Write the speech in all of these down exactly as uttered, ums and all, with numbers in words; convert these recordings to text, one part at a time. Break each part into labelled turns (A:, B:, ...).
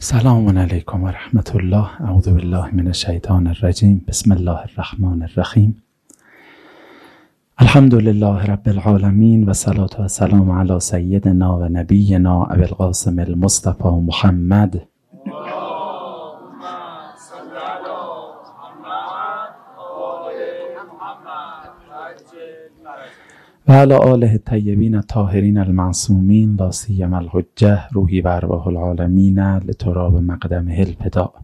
A: سلام علیکم و رحمت الله. اعوذ بالله من الشیطان الرجیم. بسم الله الرحمن الرحیم. الحمد لله رب العالمین و صلاة و سلام علی سیدنا و نبینا ابی القاسم المصطفى محمد و علی آله الطیبین الطاهرین المعصومین لا سیما الحجة روحی و ارواح العالمین لتراب مقدمه الفداء.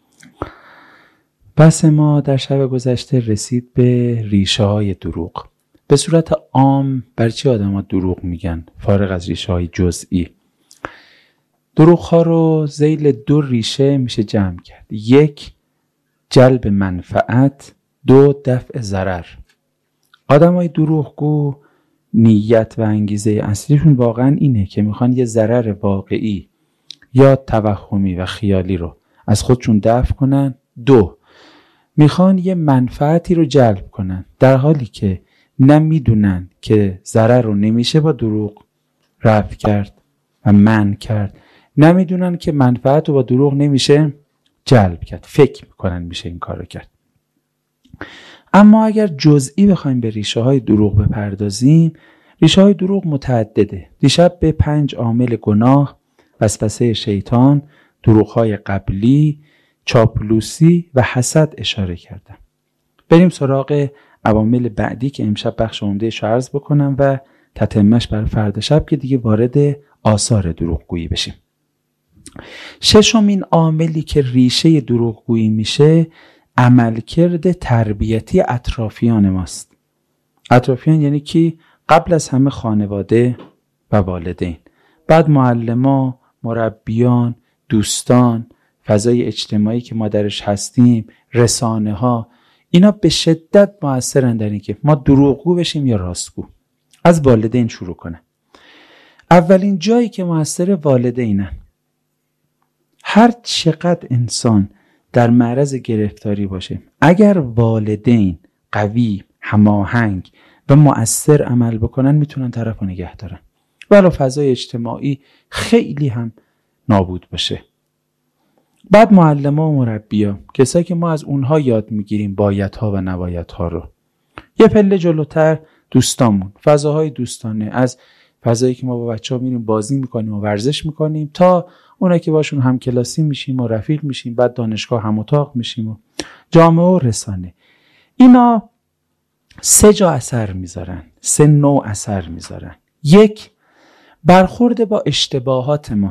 A: بحث ما در شب گذشته رسید به ریشه های دروغ. به صورت عام بر چی آدم ها دروغ میگن فارغ از ریشه های جزئی؟ دروغ ها رو ذیل دو ریشه میشه جمع کرد. یک، جلب منفعت. دو، دفع ضرر. آدم های دروغگو نیت و انگیزه اصلیشون واقعا اینه که میخوان یه ضرر واقعی یا توهمی و خیالی رو از خودشون دفع کنن. دو، میخوان یه منفعتی رو جلب کنن در حالی که نمیدونن که ضرر رو نمیشه با دروغ رفع کرد و منع کرد، نمیدونن که منفعت رو با دروغ نمیشه جلب کرد، فکر میکنن میشه این کار رو کرد. اما اگر جزئی بخوایم به ریشه های دروغ بپردازیم، ریشه های دروغ متعدده. دیشب به پنج عامل گناه، وسوسه شیطان، دروغ های قبلی، چاپلوسی و حسد اشاره کردم. بریم سراغ عوامل بعدی که امشب بخش عمده‌اش رو عرض بکنم و تتمه‌اش برای فردا شب که دیگه وارد آثار دروغگویی بشیم. ششمین عاملی که ریشه دروغگویی میشه عملکرد تربیتی اطرافیان ماست. اطرافیان یعنی کی؟ قبل از همه خانواده و والدین، بعد معلما، مربیان، دوستان، فضای اجتماعی که ما درش هستیم، رسانه ها. اینا به شدت مؤثرن در این که ما دروغگو بشیم یا راستگو. از والدین شروع کنه. اولین جایی که مؤثر والدینن. هر چقدر انسان در معرض گرفتاری باشه، اگر والدین قوی، هماهنگ و مؤثر عمل بکنن میتونن طرف رو نگه دارن ولو فضای اجتماعی خیلی هم نابود باشه. بعد معلم‌ها و مربی‌ها، کسایی که ما از اونها یاد میگیریم بایدها و نبایدها رو. یه پله جلوتر دوستامون، فضاهای دوستانه، از فضایی که ما با بچه‌ها میریم بازی میکنیم و ورزش میکنیم تا اونایی که باشون هم کلاسی میشیم و رفیق میشیم، بعد دانشگاه هم اتاق میشیم و جامعه و رسانه. اینا سه جا اثر میذارن، سه نوع اثر میذارن. یک، برخورد با اشتباهات ما،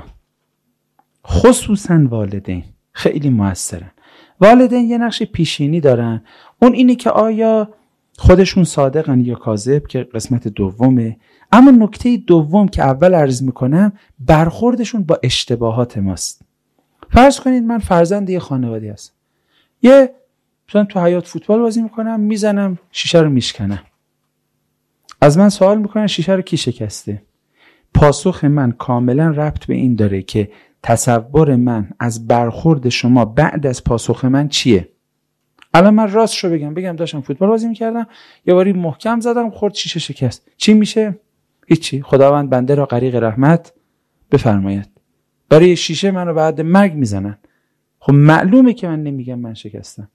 A: خصوصا والدین خیلی موثرن. والدین یه نقش پیشینی دارن، اون اینه که آیا خودشون صادقن یا کاذب که قسمت دومه. اما نکته دوم که اول عرض میکنم برخوردشون با اشتباهات ماست. فرض کنید من فرزند یه خانواده هستم، یه مثلا تو حیاط فوتبال بازی میکنم، میزنم شیشه رو میشکنم، از من سوال میکنن شیشه رو کی شکسته؟ پاسخ من کاملا ربط به این داره که تصور من از برخورد شما بعد از پاسخ من چیه. الان من راستشو بگم بگم داشتم فوتبال بازی میکردم، یه باری محکم زدم خورد شیشه شکست، چی میشه؟ هیچی. خداوند بنده را غریق رحمت بفرماید. برای شیشه منو بعد مرگ میزنن. خب معلومه که من نمیگم من شکستم.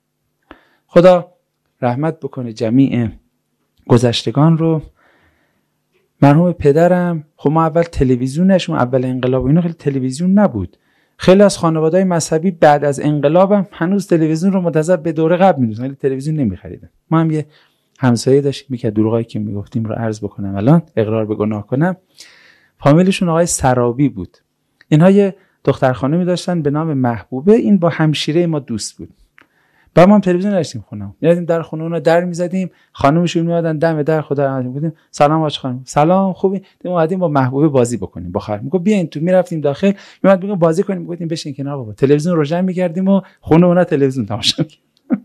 A: خدا رحمت بکنه جمیع گذشتگان رو. مرحوم پدرم، خب ما اول تلویزیونش، ما اول انقلاب اینا خیلی تلویزیون نبود. خیلی از خانواده‌های مذهبی بعد از انقلابم هنوز تلویزیون رو منتظر به دوره قبل می‌دونن، ولی تلویزیون نمی‌خریدن. ما هم یه همسایه داشتیم که دروغایی که میگفتیم رو عرض بکنم الان اقرار به گناه کنم. فامیلشون آقای سرابی بود. اینها یه دختر خانمی داشتن به نام محبوبه، این با همشیره ما دوست بود. بعد ما هم تلویزیون داشتیم خونم، میرفتیم در خونه اونا در میزدیم، خانومشون میادن دم در خدا میگفتیم سلام آج خانم، سلام خوبی؟ ما اومدیم با محبوبه بازی بکنیم. با خواهر میگه بیاین تو، میرفتیم داخل، میومد میگه بازی کنیم، میگفتیم بشین کنار بابا، تلویزیون روشن میکردیم و خونه اونا تلویزیون تماشا میکردیم.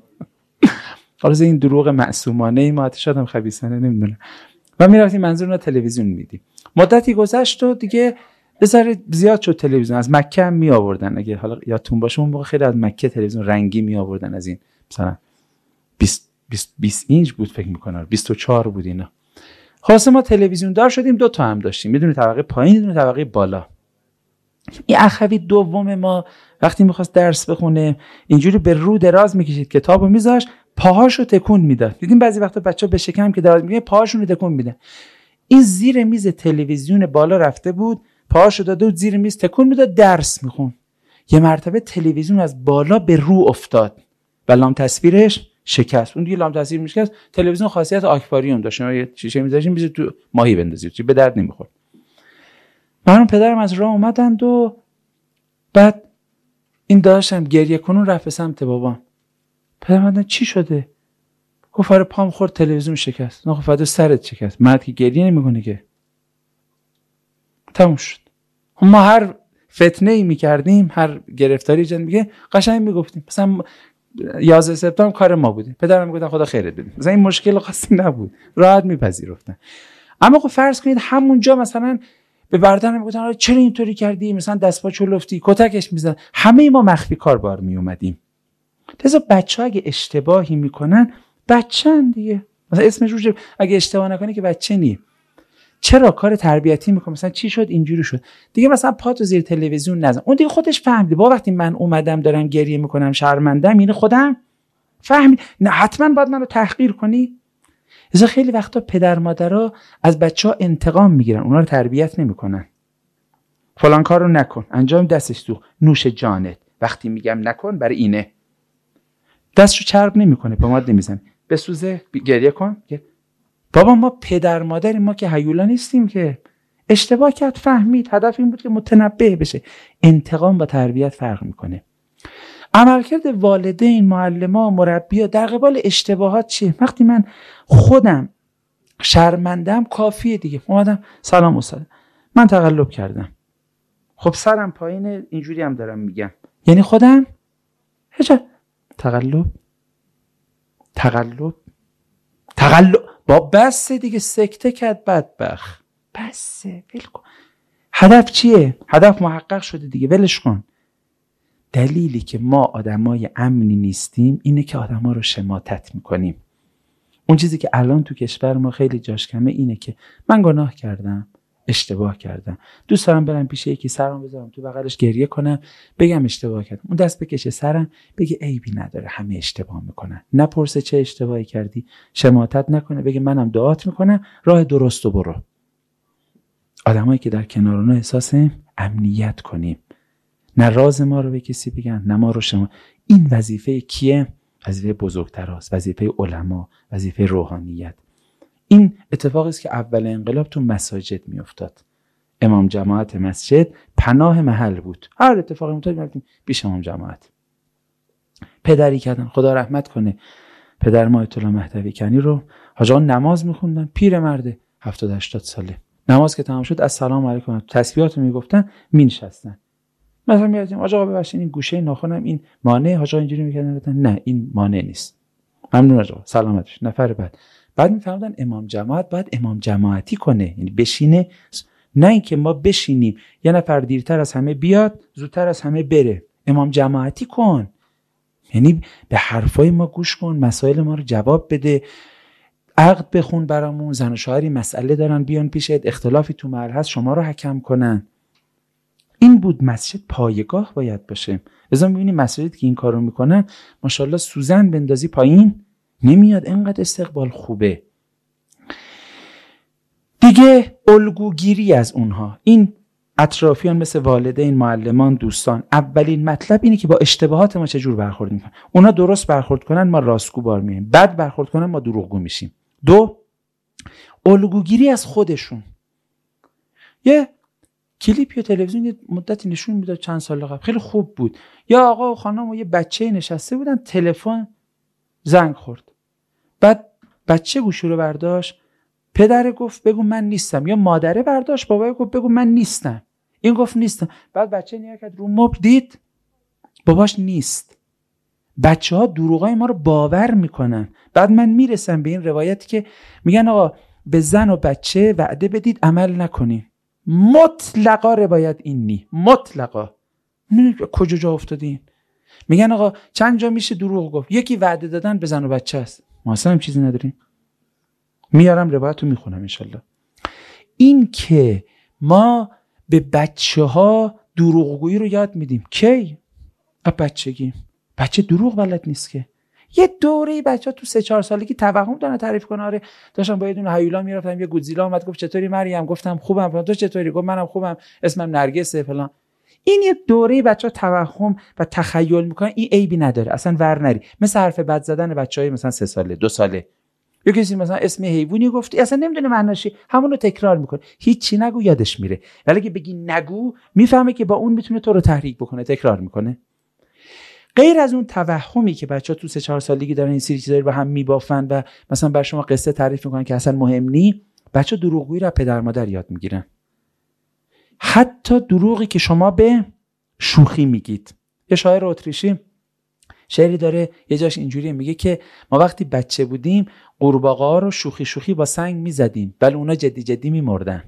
A: حالا این دروغ معصومانه ای ما شدم خبیثانه نمیدونم. و میرفتیم منظور اونا تلویزیون میدیم. مدتی گذشت و دیگه بذار زیاد شد تلویزیون، از مکه هم می آوردن. اگه حالا یادتون باشه اون موقع خیلی از مکه تلویزیون رنگی می آوردن، از این مثلا بیست بیست اینچ بود فکر میکنم، بیست و چهار بود اینا. خلاص ما تلویزیون دار شدیم، دو تا هم داشتیم، میدونی طبقه پایین، میدونی طبقه بالا. این اخوی دوم ما وقتی میخواست درس بخونه اینجوری به رو دراز میکشید کتابو میذاشت، پاهاشو تکون میداد. دیدین بعضی وقتا بچه‌ها به شکم که دراز میگه پاهاشونو تکون میدن. این زیر میز تلویزیون بالا رفته بود، پاهاشو داده بود زیر میز تکون میداد درس میخون. یه مرتبه تلویزیون از بالا به رو افتاد و لام تصویرش شکست. اون دیگه لام تصویر میشکست. تلویزیون خاصیت آکواریوم داشت، شما یه شیشه میذاشین میز تو ماهی بندازید، چی به درد نمیخورد. من پدرم از راه اومدند و بعد این داشتم گریه کنون رفت به سمت بابام. پدرم گفت چی شده؟ گفت آره پام خورد تلویزیون شکست. نه خب سرت شکست، مرد که گریه نمیکنه که. تموم شد. ما هر فتنه ای میکردیم، هر گرفتاری جن میگه قشنگ میگفتیم مثلا یازده سپتامبر کار ما بودیم، پدرم میگفتن خدا خیرت بده، مثلا این مشکل خاصی نبود، راحت میپذیرفتن. اما خب فرض کنید همونجا مثلا به برادرم میگفتن چرا اینطوری کردی، مثلا دست پا چلفتی، کتکش میزدن، همه ما مخفی کار بار میومدیم. لذا بچه‌ها اگه اشتباهی میکنن بچه‌ن دیگه، مثلا اسمش روش اگه اشتباه نکنه که بچه نی. چرا کار تربیتی میکنه؟ مثلا چی شد اینجوری شد دیگه، مثلا پاتو زیر تلویزیون نزن. اون دیگه خودش فهمیده. با وقتی من اومدم دارم گریه میکنم شرمندم، اینه خودم فهمید. نه حتما باید منو تحقیر کنی. از خیلی وقتا پدر مادرها از بچه‌ها انتقام میگیرن، اونا رو تربیت نمیکنن. فلان کارو نکن، انجام دستش تو نوش جانت، وقتی میگم نکن برای اینه. دستشو چرب نمیکنه، پماد نمیزنه، بسوزه گریه کن. بابا ما پدر مادریم، ما که هیولا نیستیم که. اشتباه کرد فهمید، هدف این بود که متنبه بشه. انتقام با تربیت فرق میکنه. عملکرد والدین، معلما، مربی‌ها در قبال اشتباهات چیه؟ وقتی من خودم شرمندم کافیه دیگه. اومدم سلام استاد من تقلب کردم، خب سرم پایینه، اینجوری هم دارم میگم، یعنی خودم هیچ تقلب تقلب تقلب با بسه دیگه، سکته کرد بدبخت، بسه ول کن. هدف چیه؟ هدف محقق شده دیگه، ولش کن. دلیلی که ما آدمای امنی نیستیم اینه که آدما رو شماتت میکنیم. اون چیزی که الان تو کشور ما خیلی جاش کمه اینه که من گناه کردم، اشتباه کردم، دوست دارم برم پیش یکی سرم بذارم تو بغلش گریه کنم، بگم اشتباه کردم، اون دست بکشه سرم بگه عیبی نداره، همه اشتباه میکنن، نپرسه چه اشتباهی کردی، شماتت نکنه، بگه منم دعات میکنم، راه درستو برو. آدمایی که در کنار اونا احساس امنیت کنیم، نه راز ما رو به کسی بگن نه ما رو شما. این وظیفه کیه؟ وظیفه بزرگتراست، وظیفه علما، وظیفه روحانیت. این اتفاقی است که اول انقلاب تو مساجد میافتاد. امام جماعت مسجد پناه محل بود، هر اتفاقی میافتاد میرفتیم پیش امام جماعت. پدری کردن، خدا رحمت کنه پدر ما آیت الله مهدوی کنی رو، حاجا نماز میخوندن، پیر مرده هفتاد هشتاد ساله، نماز که تمام شد السلام علیکم تسبیحات رو میگفتن، مینشستن. مثلا میگفتیم آقا ببخشید این گوشه ناخنم این مانع، حاجا اینجوری میکردن، گفتن نه این مانع نیست، ممنون آقا سلامتش. نفر بعد بعد میفهمدن امام جماعت باید امام جماعتی کنه، یعنی بشینه، نه اینکه ما بشینیم یه نفر دیرتر از همه بیاد زودتر از همه بره. امام جماعتی کن، یعنی به حرفای ما گوش کن، مسائل ما رو جواب بده، عقد بخون برامون، زن و شوهری مسئله دارن بیان پیشت، اختلافی تو محل هست شما رو حکم کنن. این بود مسجد پایگاه باید باشه. لذا می‌بینی مساجد که این کارو میکنن ماشاءالله سوزن بندازی پایین نمیاد، انقدر استقبال خوبه. دیگه الگوگیری از اونها، این اطرافیان مثل والدین، معلمان، دوستان، اولین مطلب اینه که با اشتباهات ما چجور برخورد میکنن. اونا درست برخورد کنن ما راستگو بار میایم، بد برخورد کنن ما دروغگو میشیم. دو، الگوگیری از خودشون. یه کلیپ یا تلویزیون یه مدتی نشون میداد چند سال قبل، خیلی خوب بود. یا آقا و خانم و یه بچه نشسته بودن، تلفن زنگ خورد، بعد بچه گوشی رو برداشت، پدر گفت بگو من نیستم، یا مادره برداشت بابا گفت بگو من نیستم، این گفت نیستم، بعد بچه نیا کرد رو مبل دید باباش نیست. بچه ها دروغای ما رو باور میکنن. بعد من میرسم به این روایتی که میگن آقا به زن و بچه وعده بدید عمل نکنین. مطلقا روایت این نی، مطلقا. کجا جا افتادین؟ میگن آقا چند جا میشه دروغ گفت، یکی وعده دادن به زن و بچه است، ما اصلا هم چیزی نداریم. میارم روایت رو میخونم انشالله. این که ما به بچه ها دروغگویی رو یاد میدیم. کی؟ از بچگی. بچه دروغ بلد نیست که. یه دوره بچه‌ها تو سه چهار سالگی توهم دارن تعریف کنه. آره داشتم با یه دونه هیولا میرفتم، یه گودزیلا اومد گفت چطوری مریم؟ گفتم خوبم. تو چطوری؟ گفت منم خوبم، اسمم نرگسه فلان. این یه دوره بچه‌ها توهم و تخیل میکنن. این عیبی نداره، اصلا ور نری. مثل حرف بد زدن بچهای مثلا سه ساله، دو ساله. یا کسی مثلا اسم حیوانی گفت اصلا نمیدونه معناش چیه، همون رو تکرار میکنه، هیچی نگو یادش میره. ولی اگه بگی نگو، میفهمه که با اون میتونه تو رو تحریک بکنه، تکرار میکنه. غیر از اون توهمی که بچه‌ها تو سه چهار سالگی دارن این سری چیزا رو با هم میبافن و مثلا بر شما قصه تعریف میکنن که اصلا مهم نی، بچه‌ها دروغگویی رو پدر مادر یاد میگیرن. حتی دروغی که شما به شوخی میگید. یه شاعر اتریشی شعری داره، یه جاش اینجوریه، میگه که ما وقتی بچه بودیم قورباغه‌ها رو شوخی شوخی با سنگ میزدیم، ولی اونا جدی جدی میمردن.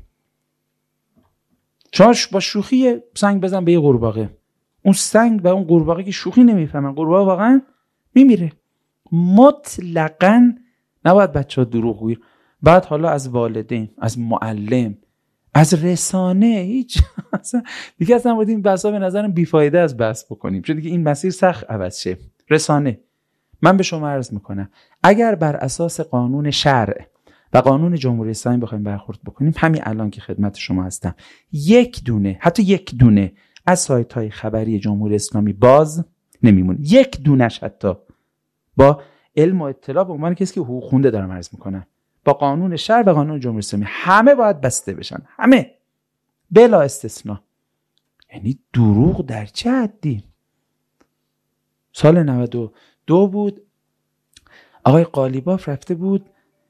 A: شما با شوخی سنگ بزن به یه قورباغه، اون سنگ و اون قورباغه که شوخی نمیفهمن، قورباغه واقعا میمیره. مطلقاً نباید بچه‌ها دروغ بگن. بعد حالا از والدین، از معلم، از رسانه، هیچ اصلا دیگه اصلا باید این بحثا به نظرم بیفایده از بحث بکنیم، چون دیگه این مسیر سخت عوض شه. رسانه، من به شما عرض میکنم اگر بر اساس قانون شرع و قانون جمهوری اسلامی بخوایم برخورد بکنیم، همین الان که خدمت شما هستم، یک دونه، حتی یک دونه از سایت های خبری جمهوری اسلامی باز نمیمونه. یک دونش حتی با علم و اطلاع به عنوان کسی که حقوق خونده دارم عرض میکنم، با قانون شرع و قانون جمهوری اسلامی همه باید بسته بشن، همه بلا استثناء. یعنی دروغ در چه حدی؟ سال نود و دو بود، آقای قالیباف رفته بود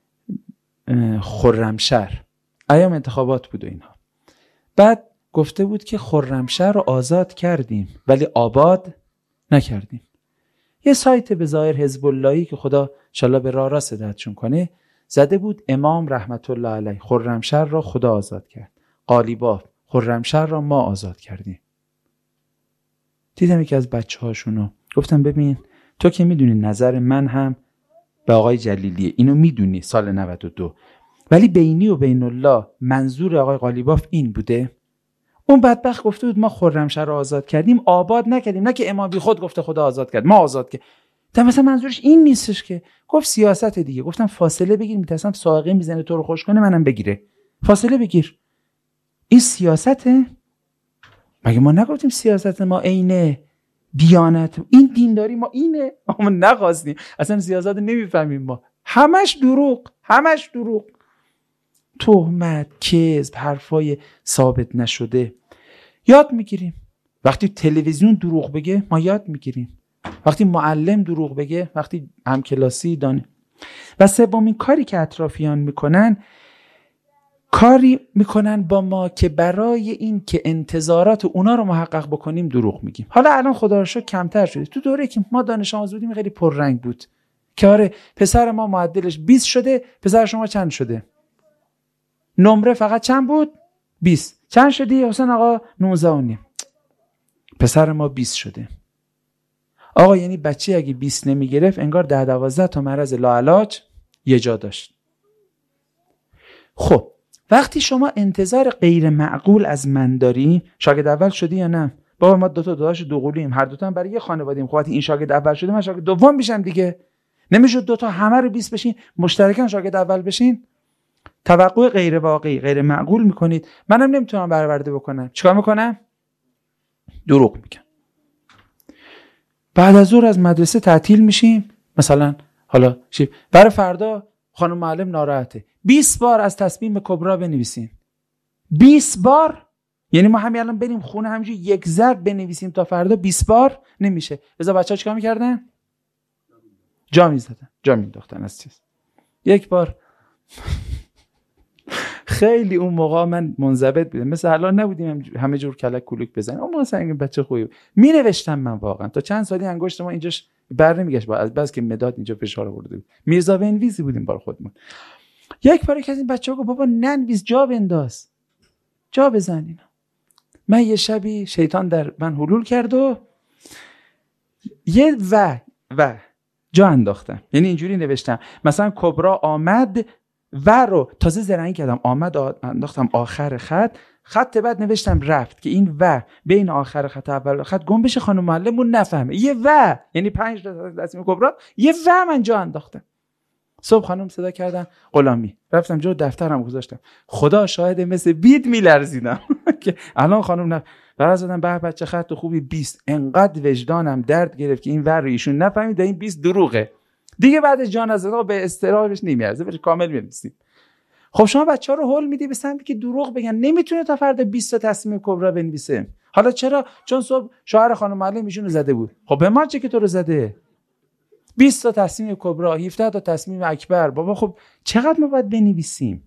A: خرمشهر، ایام انتخابات بود و اینها، بعد گفته بود که خرمشهر رو آزاد کردیم ولی آباد نکردیم. یه سایت به ظاهر حزب اللهی که خدا انشالله به راه راست هدایتشون کنه زده بود امام رحمت الله علیه خرمشهر را خدا آزاد کرد، قالیباف خرمشهر را ما آزاد کردیم. دیدم یکی از بچه هاشونو، گفتم ببین تو که میدونی نظر من هم به آقای جلیلیه، اینو میدونی سال نود و دو، ولی بینی و بین الله منظور آقای قالیباف این بوده؟ اون بدبخت گفته بود ما خرمشهر رو آزاد کردیم، آباد نکردیم. نه که امام بی خود گفته خدا آزاد کرد، ما آزاد کرد. تا مثلا منظورش این نیستش که گفت سیاست دیگه. گفتم فاصله بگیر، میترسم سائقه میزنه تو رو خوش کنه منم بگیره. فاصله بگیر. این سیاسته؟ مگه ما نگفتیم سیاست ما عین دیانت؟ این دینداری ما اینه، ما نخواستیم. اصلا سیاست نمیفهمیم ما. همش دروغ، همش دروغ. تهمت، کذب، حرفای ثابت نشده. یاد میگیریم. وقتی تلویزیون دروغ بگه ما یاد میگیریم. وقتی معلم دروغ بگه، وقتی همکلاسی دانه. و سومین کاری که اطرافیان میکنن، کاری میکنن با ما که برای این که انتظارات اونا رو محقق بکنیم دروغ میگیم. حالا الان خدا رو شکر کمتر شده. تو دوره که ما دانش آموز بودیم خیلی پررنگ بود. که آره پسر ما معدلش بیست شده، پسر شما چند شده؟ نمره فقط چند بود؟ بیست. چند شدی حسین آقا؟ نوزده و نیم. پسر ما بیست شده. آقا یعنی بچه اگه بیست نمی گرفت انگار ده دوازده تا مرض لاعلاج یه جا داشت. خب وقتی شما انتظار غیر معقول از من داری، شاگرد اول شدی یا نه؟ بابا ما دو تا داداش دوقلویم، هر دو تا هم برای یه خانواده‌ایم. خب این شاگرد اول شده، من شاگرد دوم میشم دیگه. نمیشد دو تا همه رو بیست بشین مشترکاً شاگرد اول بشین؟ توقع غیر واقعی، غیر معقول میکنید. منم نمیتونم برآورده بکنم. چیکار میکنم؟ دروغ میگم. بعد از ظهر از مدرسه تعطیل میشیم، مثلا حالا شیب برای فردا خانم معلم ناراحته، بیست بار از تصمیم کبرا بنویسین. بیست بار؟ یعنی ما همین الان بریم خونه همینجوری یک ضرب بنویسیم تا فردا بیست بار؟ نمیشه. بذار بچه‌ها چیکار میکردن؟ جا میزدن، جا مینداختن از چیز. یک بار خیلی اون موقع من منضبط بودم، مثل الان نبودیم همه جور کلک کلوک بزنیم. اون موقع سنگ بچه خوبی می نوشتم من واقعا. تا چند سالی انگشت ما اینجاش بر نمیگشت، از بس که مداد اینجا فشار آورده بود. میرزا بنویسی بودیم بار خودمون. یک بار یک از این بچه‌ها گفت بابا ننویس، جا بنداز، جا بزن اینا. من یه شبی شیطان در من حلول کرد و یه و و جا انداختم. یعنی اینجوری نوشتم مثلا کبرا آمد و رو تازه زرنگی کردم، آمد انداختم آخر خط، خط بعد نوشتم رفت که این و بین آخر خط اول خط گم بشه، خانم معلممون نفهمه. یه و یعنی پنج تصمیم کبرا، یه و من جا انداختم. صبح خانم صدا کردن غلامی، رفتم جو دفترم گذاشتم، خدا شاهد مثل بید میلرزیدم که الان خانم نه برای زدم به بچه خط خوبی بیست. انقدر وجدانم درد گرفت که این ور ایشون نفهمید این بیست دروغه. دیگه بعد جان از الله به استراحش نمیارزه، بهش کامل می‌نویسیم. خب شما بچه‌ها رو هول میدی به سمتی که دروغ بگن، نمیتونه تا فردا بیست تا تصمیم کبرا بنویسه. حالا چرا؟ چون صبح شوهر خانم معلم ایشونو زده بود. خب به ما چه که تو رو زده؟ بیست تا تصمیم کبرا، هفده تا تصمیم اکبر. بابا خب چقدر ما باید بنویسیم؟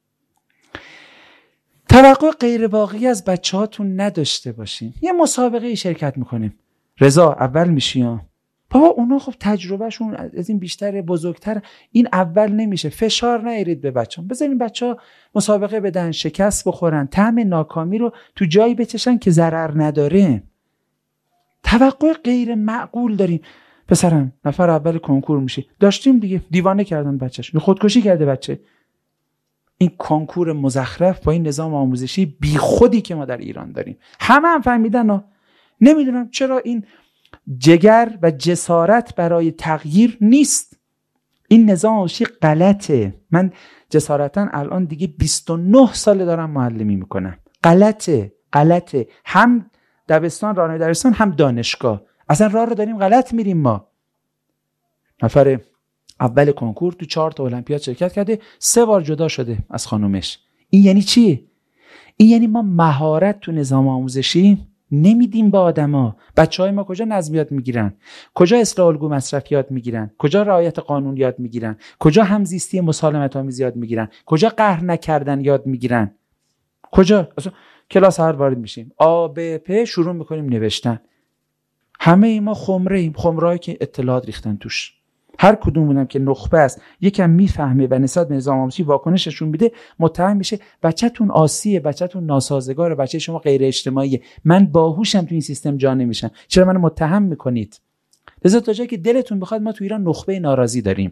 A: توقع غیر واقعی از بچه‌هاتون نداشته باشین. یه مسابقه شرکت میکنیم، رضا اول میشی. بابا اونا خب تجربهشون از این بیشتر، بزرگتر، این اول نمیشه. فشار نیارید به بچه‌ها، بذارین بچه‌ها مسابقه بدن، شکست بخورن، طعم ناکامی رو تو جایی بچشن که ضرر نداره. توقع غیر معقول داریم. پسرم نفر اول کنکور میشی. داشتیم دیگه، دیوانه کردن بچه‌ش، خودکشی کرده بچه. این کنکور مزخرف با این نظام آموزشی بیخودی که ما در ایران داریم، همه هم فهمیدن ها. نمیدونم چرا این جگر و جسارت برای تغییر نیست. این نظام آموزشی غلطه. من جسارتا الان دیگه بیست و نه سال دارم معلمی میکنم. غلطه، غلطه. هم دبستان، راهنمای دبستان، هم دانشگاه. اصلا راه رو داریم غلط میریم. ما نفر اول کنکور تو چهار تا المپیاد شرکت کرده، سه بار جدا شده از خانومش. این یعنی چی؟ این یعنی ما مهارت تو نظام آموزشی نمیدیم به آدما. بچهای ما کجا نظم یاد میگیرن؟ کجا اصلاح الگو مصرف یاد میگیرن؟ کجا رعایت قانون یاد میگیرن؟ کجا همزیستی مسالمت آمیز یاد میگیرن؟ کجا قهر نکردن یاد میگیرن؟ کجا؟ اصلا کلاس هر وارد میشیم، آ ب پ شروع میکنیم نوشتن. همه ای ما خمره ایم، خمرهایی که اطلاعات ریختن توش. هر کدومونم که نخبه است یکم میفهمه و نسبت به نظام آموزشی واکنششون میده، متهم میشه بچه‌تون عاصیه، بچه‌تون ناسازگاره، بچه شما غیر اجتماعیه، من باهوشم تو این سیستم جا نمیشم، چرا منو متهم میکنید؟ لذا تا جایی که دلتون بخواد ما تو ایران نخبه ناراضی داریم،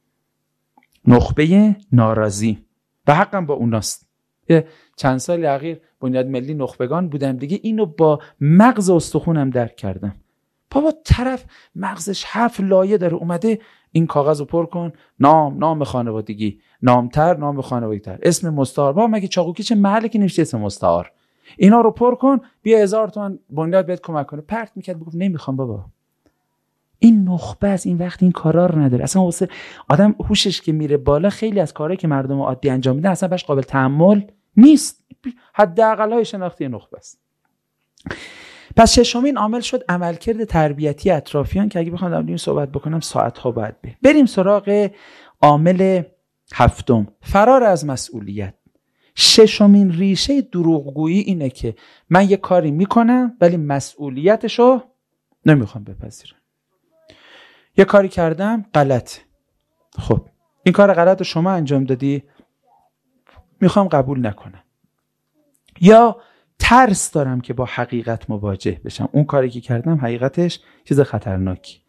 A: نخبه ناراضی، و حقم با اوناست. چند سال اخیر بنیاد ملی نخبگان بودم دیگه، اینو با مغز استخونم درک کردم. بابا طرف مغزش هفت لایه داره، اومده این کاغذ رو پر کن، نام، نام خانوادگی، نامتر، نام خانوادگی‌تر، اسم مستعار. بابا مگه چاقوکیچ محله که نوشته اسم مستعار؟ اینا رو پر کن، بیا هزار تومان بنیاد بهت کمک کنه. پرت میکرد، بگفت نمیخوام بابا. این نخبه از این وقت این کارا رو نداره. اصلا واسه آدم هوشش که میره بالا، خیلی از کارهایی که مردم عادی انجام میدن اصلا باش قابل تحمل نیست. حداقل‌های شناختی نخبه است. پس ششمین عامل شد عملکرد تربیتی اطرافیان که اگه بخوام در این صحبت بکنم ساعت ها باید به. بریم سراغ عامل هفتم، فرار از مسئولیت. ششمین ریشه دروغگویی اینه که من یه کاری میکنم ولی مسئولیتشو نمیخوام بپذیرم. یه کاری کردم غلط، خب این کار غلط رو شما انجام دادی، میخوام قبول نکنم. یا ترس دارم که با حقیقت مواجه بشم، اون کاری که کردم حقیقتش چیز خطرناکی.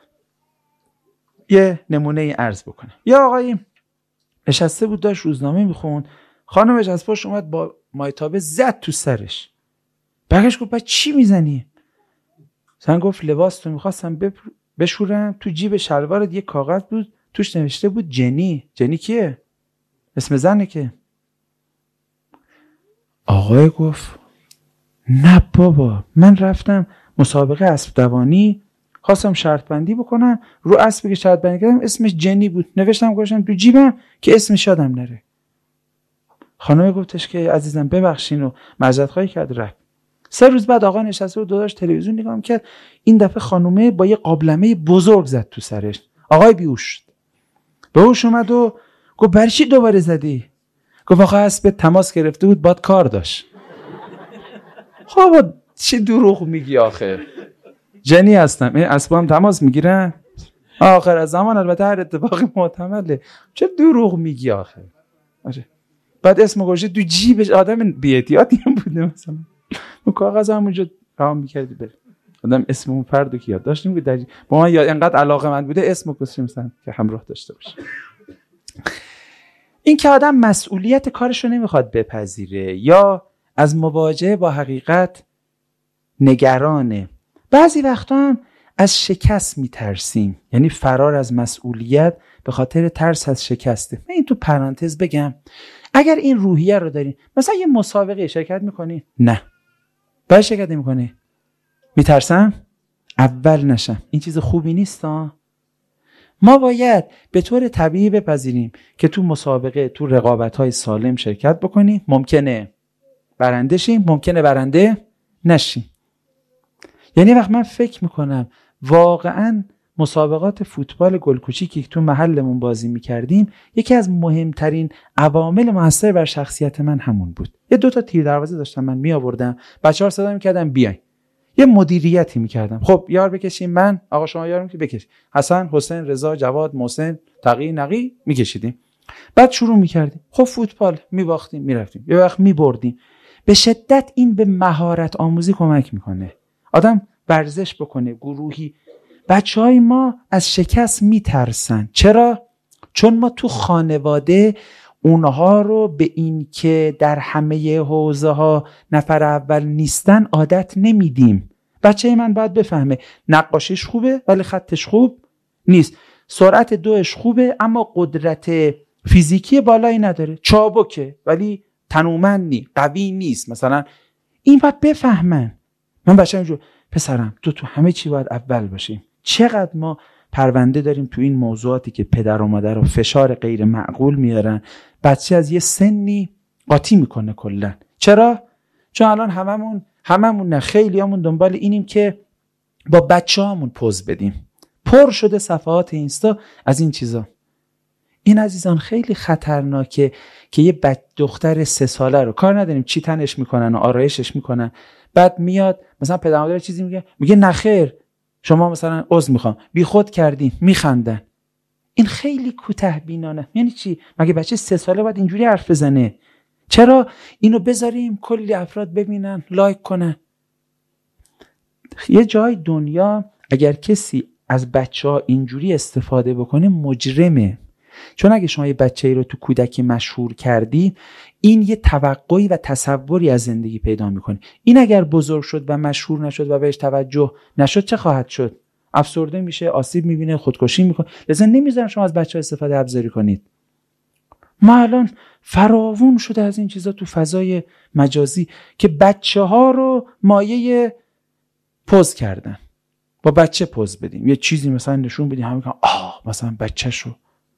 A: یه نمونه عرض بکنم. یا آقایی نشسته بود داشت روزنامه میخوند، خانمش از پشت اومد با مایتابه زد تو سرش. برگشت گفت بعد چی میزنی؟ زن گفت لباس تو میخواستم بشورم، تو جیب شلوارت یه کاغذ بود توش نوشته بود جنی. جنی کیه؟ اسم زنه که. آقای گفت نه بابا، من رفتم مسابقه اسب دوانی، خواستم شرط بندی بکنم، رو اسبی که شرط بندی کردم اسمش جنی بود، نوشتم گذاشتم تو جیبم که اسمش یادم نره. خانم گفتش که عزیزم ببخشین و معذرت خواهی کرد رفت. سه روز بعد آقا نشسته بود داداش تلویزیون نگاه می‌کرد، این دفعه خانومه با یه قابلمه بزرگ زد تو سرش. آقای بیهوش به هوش اومد و گفت برای چی دوباره زدی؟ گفت آقا اسب تماس گرفته بود باد کار داشت. خب چه دروغ میگی آخه؟ جنی هستم، این اسبا هم تماس میگیرن؟ آخر از زمان البته هر اتفاقی محتمله. چه دروغ میگی آخه؟ بعد اسم گوشه تو جیبش، آدم بی‌احتیاطی هم بوده مثلا. اون کاغذ همونجا راه می‌کردی بره. آدم اسم اون فردو که یاد داشتیم بود در با من یاد انقدر علاقه‌مند بوده اسمو گذاشتیم مثلا که همراه داشته باشه. این که آدم مسئولیت کارشو نمیخواد بپذیره، یا از مواجهه با حقیقت نگرانه. بعضی وقتا هم از شکست میترسیم، یعنی فرار از مسئولیت به خاطر ترس از شکسته. من این تو پرانتز بگم اگر این روحیه رو دارین، مثلا یه مسابقه شرکت میکنی؟ نه. باید شرکت نمیکنی؟ میترسم اول نشم. این چیز خوبی نیست ها. ما باید به طور طبیعی بپذیریم که تو مسابقه، تو رقابت‌های سالم شرکت بکنیم. ممکنه برنده شیم، ممکنه برنده نشیم. یعنی وقت من فکر میکنم واقعاً مسابقات فوتبال گل کوچیکی که تو محلمون بازی میکردیم، یکی از مهمترین عوامل مؤثر بر شخصیت من همون بود. یه دو تا تیر دروازه داشتم، من میآوردم، بچه‌ها صدا میکردن بیاین، یه مدیریتی میکردم. خب یار بکشیم، من آقا شما یارم که بکش، حسن، حسین، رضا، جواد، محسن، تقی، نقی میکشیدیم. بعد شروع میکردیم. خب فوتبال میباختیم، میرفتیم، یه وقت میبردیم. به شدت این به مهارت آموزی کمک میکنه. آدم ورزش بکنه گروهی. بچهای ما از شکست میترسن. چرا؟ چون ما تو خانواده اونها رو به این که در همه حوزه ها نفر اول نیستن عادت نمیدیم. بچه من باید بفهمه نقاشیش خوبه ولی خطش خوب نیست، سرعت دوش خوبه اما قدرت فیزیکی بالایی نداره، چابکه ولی تنومند نی، قوی نیست. مثلا این باید بفهمن. من بچه اینجور پسرم تو تو همه چی باید اول باشیم. چقدر ما پرونده داریم تو این موضوعاتی که پدر و مادر رو فشار غیر معقول میارن، بچه از یه سنی قاطی میکنه کلا. چرا؟ چون الان هممون هممون نه خیلیامون دنبال اینیم که با بچه‌هامون پوز بدیم. پر شده صفحات اینستا از این چیزا. این عزیزان خیلی خطرناکه که یه بچه دختر سه ساله رو کار نداریم چی تنش میکنن و آرایشش میکنن، بعد میاد مثلا پدر مادر چیزی میگه، میگه نخیر شما مثلا عذر میخوام بی خود کردین، میخندن. این خیلی کوته بینانه. یعنی چی؟ مگه بچه سه ساله باید اینجوری حرف بزنه؟ چرا اینو بذاریم کلی افراد ببینن لایک کنن؟ یه جای دنیا اگر کسی از بچه‌ها اینجوری استفاده بکنه مجرمه. چون اگه شما یه بچه‌ای رو تو کودکی مشهور کردی، این یه توقعی و تصوری از زندگی پیدا میکنه. این اگر بزرگ شد و مشهور نشد و بهش توجه نشد چه خواهد شد؟ افسرده میشه، آسیب میبینه، خودکشی میکنه. لذا نمیذارن شما از بچه‌ها استفاده ابزاری کنید. ما الان فراوون شده از این چیزا تو فضای مجازی که بچه‌ها رو مایه پوز کردن. با بچه پوز بدیم، یه چیزی مثلا نشون بدیم، همه میگن آه مثلا بچه‌شو.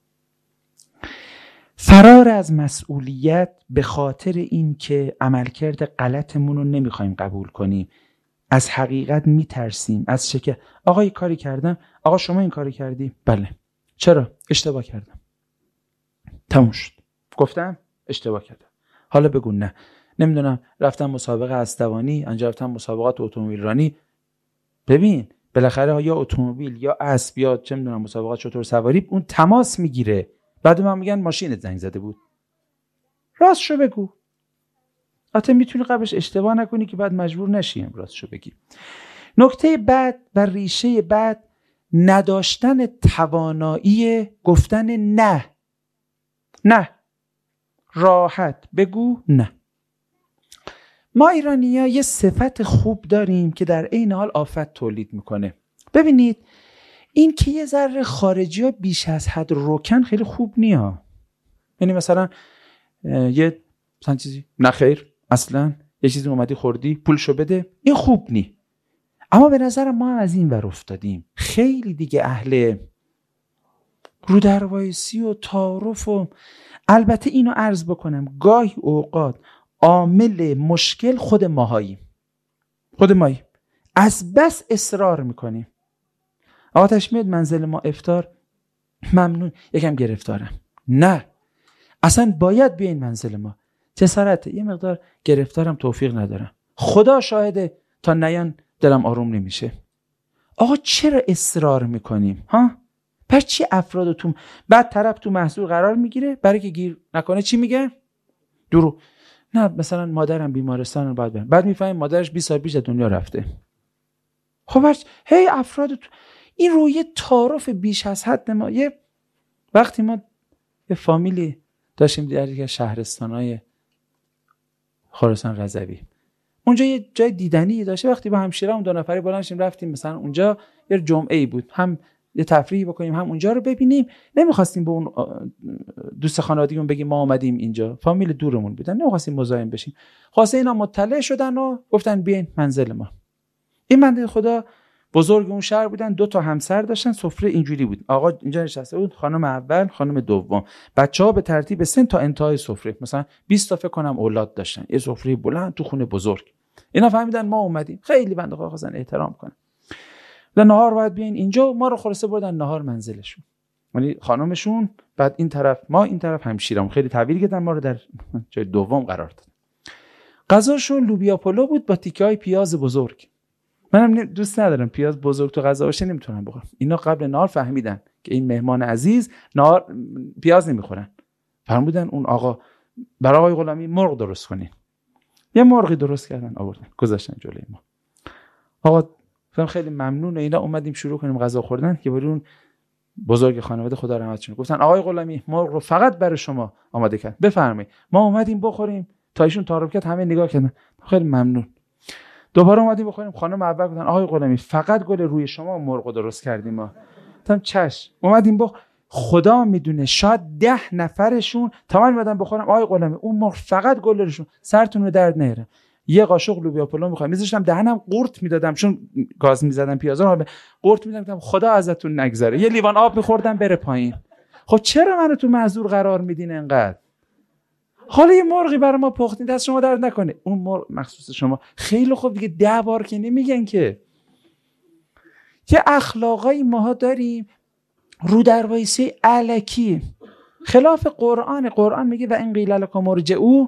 A: فرار از مسئولیت به خاطر این که عملکرد غلطمون رو نمیخوایم قبول کنیم، از حقیقت میترسیم، از شکه. آقا این کاری کردم، آقا شما این کاری کردی، بله چرا؟ اشتباه کردم، تموم شد، گفتم اشتباه کردم، حالا بگو نه. نمیدونم رفتم مسابقه اسب‌دوانی، انجا رفتم مسابقات اتومبیل رانی. ببین بالاخره یا اتومبیل یا اسب یا چه میدونم مسابقات چطور سواری، اون تماس میگیره. بعد من میگن ماشینت زنگ زده بود. راستشو بگو. حتی میتونی قبلش اشتباه نکنی که بعد مجبور نشی راستشو بگی. نکته بعد و ریشه بعد نداشتن توانایی گفتن نه. نه. راحت بگو نه. ما ایرانی‌ها یه صفت خوب داریم که در عین حال آفت تولید میکنه. ببینید این که یه ذره خارجی ها بیش از حد روکن خیلی خوب نیا. یعنی مثلا یه مثلا چیزی نخیر اصلا یه چیزی اومدی خوردی پولشو بده، این خوب نی. اما به نظر ما از این ور افتادیم. خیلی دیگه اهل رو دروایسی و تعارف و البته اینو عرض بکنم گاهی اوقات عامل مشکل خود ماهاییم. خود ماهی از بس اصرار میکنیم. آقا تشمیت منزل ما افطار، ممنون، یکم گرفتارم. نه اصلا باید بیاین منزل ما. جسارته، یه مقدار گرفتارم، توفیق ندارم. خدا شاهده تا نیان دلم آروم نمیشه. آقا چرا اصرار میکنیم ها؟ پس چی افراد تو بعد طرف تو محصول قرار میگیره، برای که گیر نکنه چی میگه؟ درو نه مثلا مادرم بیمارستان رو باید برم. بعد میفهمیم مادرش بیست سال پیش از دنیا رفته. خب هر هی افراد تو این روی تعارف بیش از حد. ما یه وقتی ما یه فامیلی داشتیم در یک شهرستانای خراسان رضوی. اونجا یه جای دیدنی داشته. وقتی با همشیرام دو نفری بلند شدیم رفتیم مثلا اونجا، یه جمعه‌ای بود، هم یه تفریحی بکنیم هم اونجا رو ببینیم. نمیخواستیم به اون دوست خانوادگیمون بگیم ما اومدیم اینجا، فامیل دورمون بودن، نمیخواستیم مزاحم بشیم. خواسته اینا مطلع شدن و گفتن بیاین منزل ما. این بنده خدا بزرگ اون شهر بودن، دو تا همسر داشتن، سفره اینجوری بود، آقا اینجا نشسته بود، خانم اول، خانم دوم، بچه‌ها به ترتیب سن تا انتهای سفره، مثلا بیست تا فکر کنم اولاد داشتن، یه سفره بلند تو خونه بزرگ. اینا فهمیدن ما اومدیم، خیلی بنده خدا خواستن احترام کنن. و نهار باید بیاین اینجا، ما رو خلاصه بردن نهار منزلشون. یعنی خانمشون، بعد این طرف ما، این طرف همشیرم، خیلی تحویل گرفتن ما رو، در جای دوم قرار دادن. غذاشون لوبیا پلو بود با تیکه‌های پیاز بزرگ. منم دوست ندارم پیاز بزرگ تو غذا باشه، نمیتونم بخورم. اینا قبل نهار فهمیدن که این مهمان عزیز نهار پیاز نمیخورن. فرمودن اون آقا برای آقای غلامی مرغ درست کنین. یه مرغی درست کردن آوردن گذاشتن جلوی ما. آقا فهم خیلی ممنون. اینا اومدیم شروع کنیم غذا خوردن که برون بزرگ خانواده خدا رحمتشون گفتن آقای غلامی مرغ رو فقط برای شما آماده کرد، بفرمایید. ما اومدیم بخوریم، تا ایشون تعارف کرد همه نگاه کردن، خیلی ممنون. دوباره اومدیم بخوریم، خانم اول گفتن آقای غلامی فقط گل روی شما مرغ درست کردیم ما. گفتم چش. اومدیم بخ خدا میدونه شاید ده نفرشون تمام اومدن بخورم، آقای غلامی اون مرغ فقط گل روشون، سرتون رو درد نیاره. یه قاشق لوبیا پلو می‌خوام میذاشتم دهنم قورت میدادم، چون گاز میزدم پیازا رو قورت میدادم، خدا ازتون نگذره. یه لیوان آب می‌خوردم بره پایین. خب چرا منو تو معذور قرار میدین انقدر؟ حالا یه مرغی برای ما پختین، دست شما درد نکنه. اون مرغ مخصوص شما. خیلی خوب دیگه، ده بار که نمیگن که. یه اخلاقای ماها داریم رو در وایسه الکی، خلاف قرآن. قرآن میگه و ان قیل لکم ارجعوا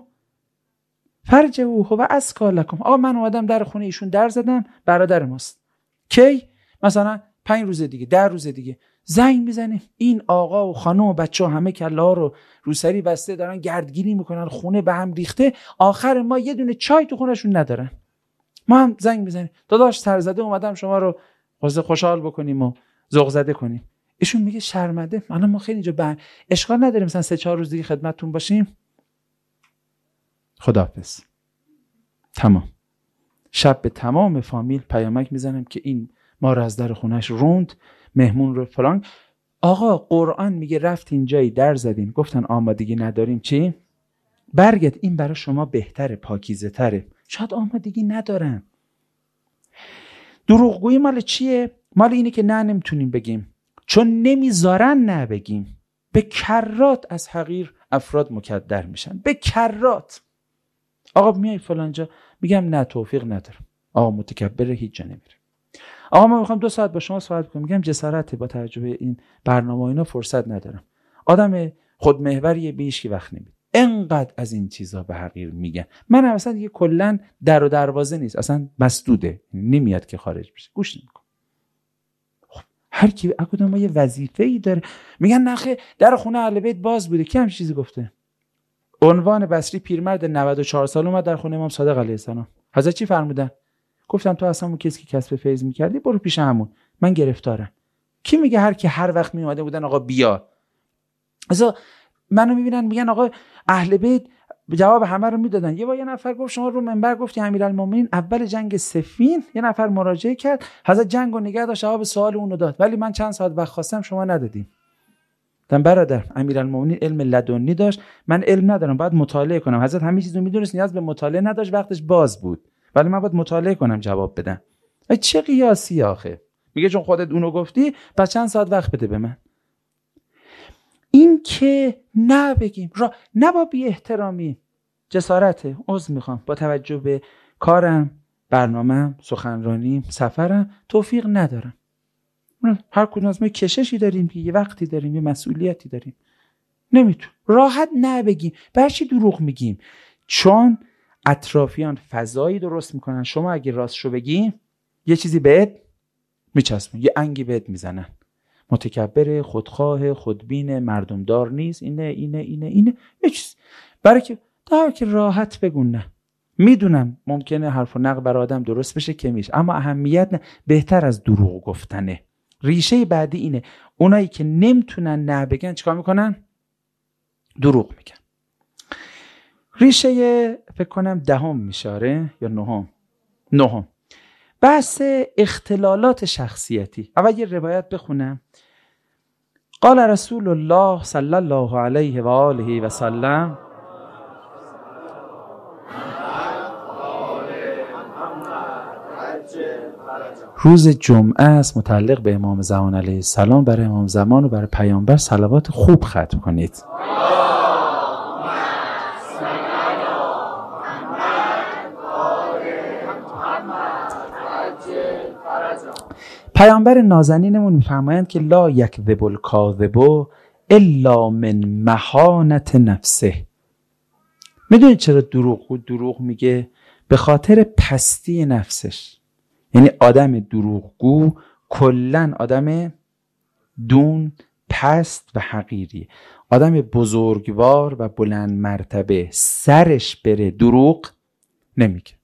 A: فرجعوا هو ازکی لکم. آقا من اومدم در خونه ایشون در زدم، برادر ماست. کی؟ مثلا پنج روز دیگه، ده روز دیگه زنگ میزنیم، این آقا و خانم و بچه ها همه کلا رو روسری بسته دارن گردگیری میکنن، خونه به هم ریخته، آخر ما یه دونه چای تو خونشون ندارن. ما هم زنگ میزنیم داداش سرزده اومدم شما رو خوشحال بکنیم و ذوق زده کنیم. ایشون میگه شرمنده، الان ما خیلی اینجا به اشکال نداریم مثلا سه چهار روز دیگه خدمتتون باشیم. خداحافظ. تمام. شب به تمام فامیل پیامک میزنم که این ما رو از در خونش روند، مهمون رو فلان. آقا قرآن میگه رفتین جایی در زدین گفتن آمادگی نداریم، چی؟ برگرد، این برای شما بهتره، پاکیزه تره. شاید آمادگی ندارن. دروغگویی مال چیه؟ مال اینه که نه نمیتونیم بگیم، چون نمیذارن نه بگیم. به کرات از حقیر افراد مکدر میشن، به کرات. آقا میای فلان جا، میگم نه توفیق ندارم. آقا متکبر هیچ جا نمیره. آقا ما میخوام دو ساعت با شما صحبت کنم، میگم جسارت، با توجه به این برنامه اینا فرصت ندارم. آدم خودمحوریه، به هیچ کی وقت نمیده. انقدر از این چیزا به حقیر میگن. من اصلا دیگه کلا در و دروازه نیست، اصلا مسدوده، نمیاد که خارج بشه، گوش نمیکنم. خب هر کی اگه ما یه وظیفه‌ای داره، میگن نخه در خونه اهل بیت باز بوده. کی هم چیزی گفته؟ عنوان بصری پیرمرد نود و چهار سال اومد در خونه امام صادق علیه السلام. حضرت چی فرمودن؟ گفتن تو اصلا اون کسی که کسب فیض میکردی برو پیش همون، من گرفتارم. کی میگه هر کی هر وقت میومده بودن آقا بیا؟ اصلا منو میبینن میگن آقا اهل بیت جواب همه رو میدادن. یه بار یه نفر گفت شما رو منبر گفتی امیرالمومنین اول جنگ صفین یه نفر مراجعه کرد، حضرت جنگو نگه داشت، جواب سوال اونو داد، ولی من چند ساعت وقت خواستم شما ندادیم. دم برادر امیرالمومنین علم لدنی داشت، من علم ندارم، باید مطالعه کنم. حضرت همه چیزو میدونست، نیاز به مطالعه نداشت، وقتش باز بود، ولی من باید مطالعه کنم جواب بدم. ای چه قیاسی آخه؟ میگه چون خودت اونو گفتی پس چند ساعت وقت بده به من. این که نه بگیم را نه با بی احترامی، جسارته. عذر میخوام، با توجه به کارم، برنامه‌ام، سخنرانیم، سفرم توفیق ندارم. هر کدوم از ما کششی داریم، یه وقتی داریم، یه مسئولیتی داریم. نمیتون راحت نه بگیم. برچی دروغ میگیم؟ چون اطرافیان فضایی درست میکنن شما اگه راستشو بگی یه چیزی بهت میچسبن، یه انگی بهت میزنن. متکبر، خودخواه، خودبین، مردمدار نیست، اینه اینه اینه اینه یه چیز. برای که در که راحت بگون نه. میدونم ممکنه حرف و نقل برای آدم درست بشه که میشه، اما اهمیت نه، بهتر از دروغ گفتنه. ریشه بعدی اینه، اونایی که نمیتونن نه بگن چیکار میکنن؟ دروغ میگن. ریشه فکر کنم دهم میشاره یا نهم نهم بحث اختلالات شخصیتی. اول یه روایت بخونم. قال رسول الله صلی الله علیه و آله و سلم روز جمعه است، متعلق به امام زمان علیه السلام. برای امام زمان و برای پیامبر صلوات خوب ختم کنید. پیامبر نازنینمون میفرمایند که لا یکذب الکاذب الا من مهانت نفسه. میدونید چرا دروغ دروغ میگه؟ به خاطر پستی نفسش. یعنی آدم دروغگو کلن آدم دون، پست و حقیریه. آدم بزرگوار و بلند مرتبه سرش بره دروغ نمیگه.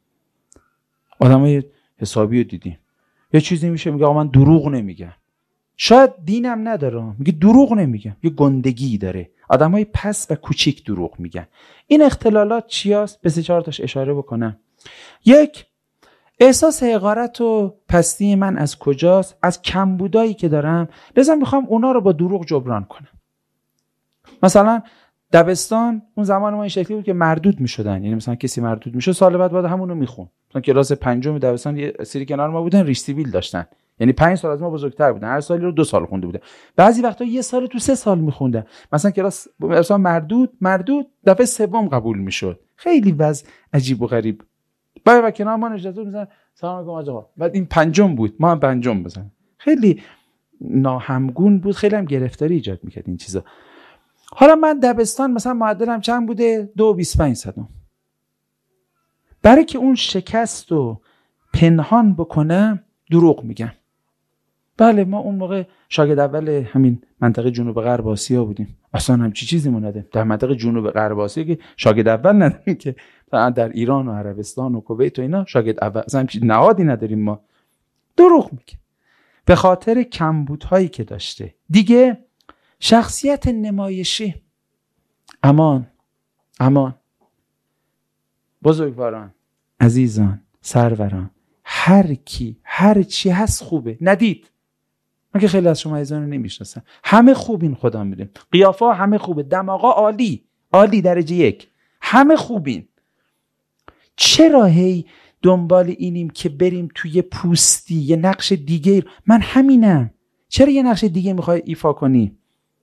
A: آدمای حسابی رو دیدیم یه چیزی میشه میگه آقا من دروغ نمیگم، شاید دینم نداره، میگه دروغ نمیگم، یه گندگی داره. آدمای پست و کوچیک دروغ میگن. این اختلالات چیاست؟ به سه چهار تاش اشاره بکنم. یک، احساس حقارت و پستی من از کجاست؟ از کمبودایی که دارم، لذا میخوام اونا رو با دروغ جبران کنم. مثلا دبستان اون زمان ما این شکلی بود که مردود میشدن، یعنی مثلا کسی مردود میشد سال بعد بعد همونو میخون. مثلا کلاس پنجم دبستان یه سری کنار ما بودن ریش سیبیل داشتن، یعنی پنج سال از ما بزرگتر بودن، هر سالی رو دو سال خونده بودن. بعضی وقتا یه سال تو سه سال میخوندن. مثلا کلاس مثلا مردود مردود دفعه سوم قبول میشد. خیلی وضع عجیب و غریب. بعد و کنار ما نشسته میزنن سلام علیکم آقا، بعد این پنجم بود ما هم پنجم بزنن. خیلی ناهمگون بود، خیلی هم گرفتاری ایجاد میکرد این چیزا. حالا من دبستان مثلا معدلم چند بوده؟ دو و بیست و پنج صدم. برای که اون شکست رو پنهان بکنم دروغ میگم. بله ما اون موقع شاگرد اول همین منطقه جنوب غرب آسیا بودیم، اصلا همچی چیزی ما نداریم در منطقه جنوب غرب آسیا که شاگرد اول نداریم، که در ایران و عربستان و کویت و اینا شاگرد اول اصلا همچی نهادی نداریم. ما دروغ میگیم به خاطر کمبودهایی که داشته. دیگه شخصیت نمایشی. امان امان بزرگواران، عزیزان، سروران، هر کی هر چی هست خوبه. ندید من که خیلی از شما عزیزان رو نمیشناسم، همه خوبین، خدا میدونه. قیافه همه خوبه، دماغا عالی عالی درجه یک، همه خوبین. چرا هی دنبال اینیم که بریم توی پوستی یه نقش دیگه؟ من همینم، چرا یه نقش دیگه میخوای ایفا کنی؟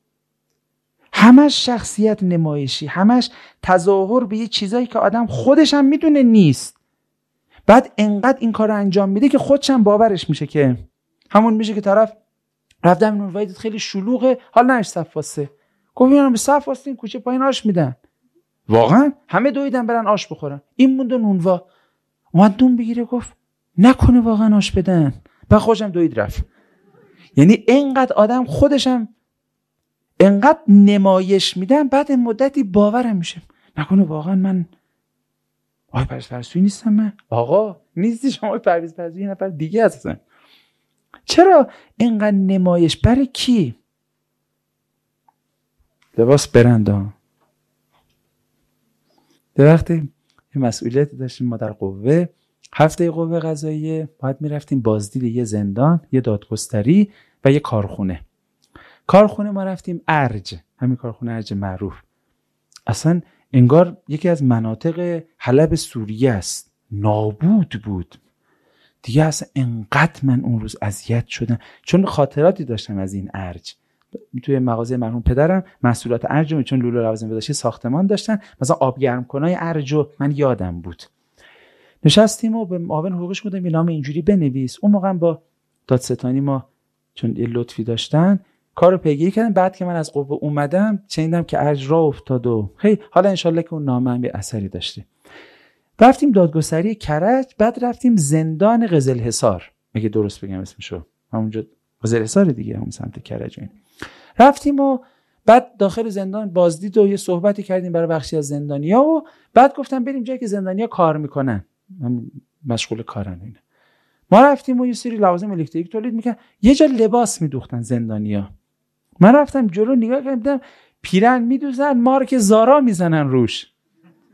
A: همش شخصیت نمایشی، همش تظاهر به یه چیزایی که آدم خودش هم میدونه نیست. بعد انقدر این کار رو انجام میده که خودش هم باورش میشه، که همون میشه که طرف رفتم نونوایی دید خیلی شلوغه، حال نش صف واسه، گفت میانم به صف واسه این کوچه پایین آش میدن. واقعا همه دویدن برن آش بخورن، این مونده نونوا. اومد نون بگیره گفت نکنه واقعا آش بدن، بعد خودش هم دوید رفت. یعنی اینقدر آدم خودش هم اینقدر نمایش میدن، بعد مدتی باورم میشه نکنه واقعا من آقای پرویز پرستویی نیستم. من آقا نیستی شما، پرویز پرستویی یه نفر دیگه هستن. چرا اینقدر نمایش؟ برای کی؟ لباس برندان. در وقتی یه مسئولیت داشتیم ما در قوه، هفته قوه قضاییه، باید میرفتیم بازدید یه زندان، یه دادگستری و یه کارخونه. کارخونه ما رفتیم ارج، همین کارخونه ارج معروف. اصلا انگار یکی از مناطق حلب سوریه است، نابود بود دیگه. اصلا انقدر من اون روز اذیت شدم، چون خاطراتی داشتم از این ارج. توی مغازه مرحوم پدرم محصولات ارج رو، چون لولو لوازم بهداشتی ساختمان داشتن، مثلا آب گرم کنای ارج رو من یادم بود. نشستیم و به معاون حقوقش گفتم یه نام اینجوری بنویس. اون موقع با دادستانی ما چون یه لطفی داشتن کارو پیگیری کردن. بعد که من از قوه اومدم شنیدم که ارج راه افتاد و خیلی حالا انشالله که اون نامه هم یه اثری داشته. رفتیم دادگستری کرج، بعد رفتیم زندان قزلحصار، اگه درست بگم اسمشو، همونجا قزلحصار دیگه، همون سمت کرج. رفتیم و بعد داخل زندان بازدید و یه صحبتی کردیم برای بخشی از زندانیا و بعد گفتم بریم جایی که زندانیا کار میکنن، مشغول کارن اینا. ما رفتیم و یه سری لوازم الکتریک تولید میکنن، یه جا لباس میدوختن زندانیا. من رفتم جلو نگاه کردم، پیرن میدوزن، مارک زارا میزنن روش.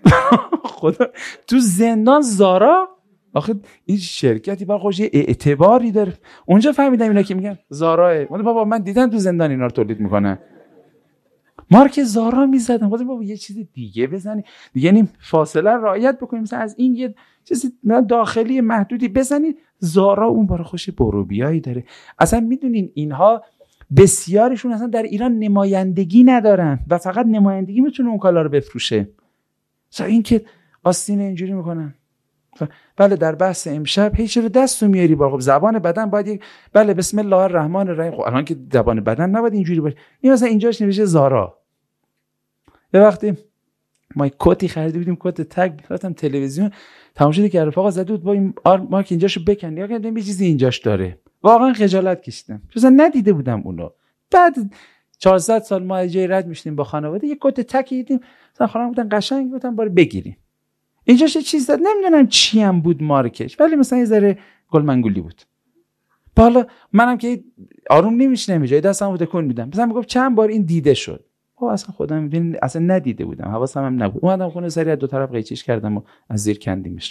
A: خدا تو زندان زارا، آخه این شرکتی با خودش اعتباری داره. اونجا فهمیدم اینا که میگن زاراه، بابا من دیدم تو زندان اینا رو تولید میکنن. مارک زارا میزدن، گفتم بابا یه چیز دیگه بزنی دیگه، یعنی فاصله رعایت بکنیم، مثلا از این یه چیز داخلی محدودی بزنید. زارا اون برای خوش بروبیایی داره. اصلا میدونین اینها بسیارشون اصلا در ایران نمایندگی ندارن و فقط نمایندگی میتونه اون کالا رو بفروشه. مثلا این که آستین اینجوری میکنن. بله در بحث امشب هیچ رو دستو میاری با خب زبان بدن باید یک بله بسم الله الرحمن الرحیم. خب الان که زبان بدن نباید اینجوری باشه. این مثلا اینجاش نوشته زارا. یه وقتی ما کتی خریده بودیم، کت تگ، رفتم تلویزیون تماشا کردم، رفقا زده بود با این مارک اینجاشو بکن یا که یه چیزی اینجاش داره. واقعا خجالت کشیدم، چون ندیده بودم اونو. بعد چهارصد سال ما از جای رد میشدیم با خانواده یه کت تگ دیدیم، مثلا خانم بودن قشنگ بودن باره بگیریم. اینجاش یه چیز داد، نمیدونم چی هم بود مارکش، ولی مثلا یه ذره گلمنگولی بود. بالا منم که آروم نمیشنم، جای دستم بود تکون میدم، مثلا میگفت چند بار این دیده شد. او اصلا خودم میدونی اصلا ندیده بودم، حواسم هم نبود. اومدم خونه سری از دو طرف قیچیش کردم و از زیر کندیمش.